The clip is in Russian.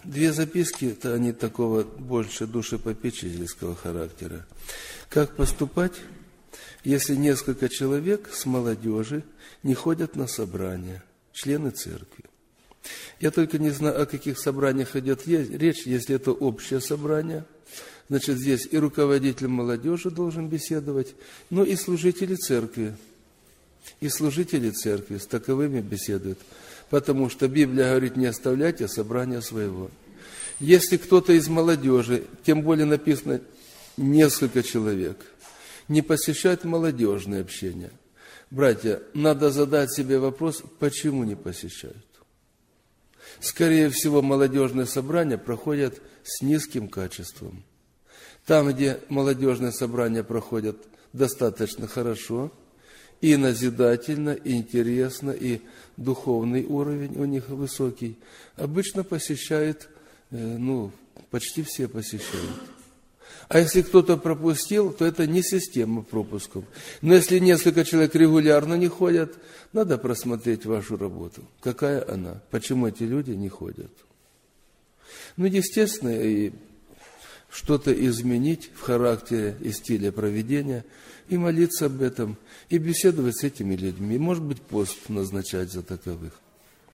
Две записки, они такого больше душепопечительского характера. Как поступать, если несколько человек с молодежи не ходят на собрания, члены церкви? Я только не знаю, о каких собраниях идет речь. Если это общее собрание, значит, здесь и руководитель молодежи должен беседовать, но и служители церкви. И служители церкви с таковыми беседуют. Потому что Библия говорит, не оставляйте собрания своего. Если кто-то из молодежи, тем более написано несколько человек, не посещает молодежное общение, братья, надо задать себе вопрос, почему не посещают. Скорее всего, молодежные собрания проходят с низким качеством. Там, где молодежные собрания проходят достаточно хорошо, и назидательно, и интересно, и духовный уровень у них высокий, обычно посещают, почти все посещают. А если кто-то пропустил, то это не система пропусков. Но если несколько человек регулярно не ходят, надо просмотреть вашу работу. Какая она? Почему эти люди не ходят? Естественно, и что-то изменить в характере и стиле проведения, и молиться об этом, и беседовать с этими людьми. Может быть, пост назначать за таковых.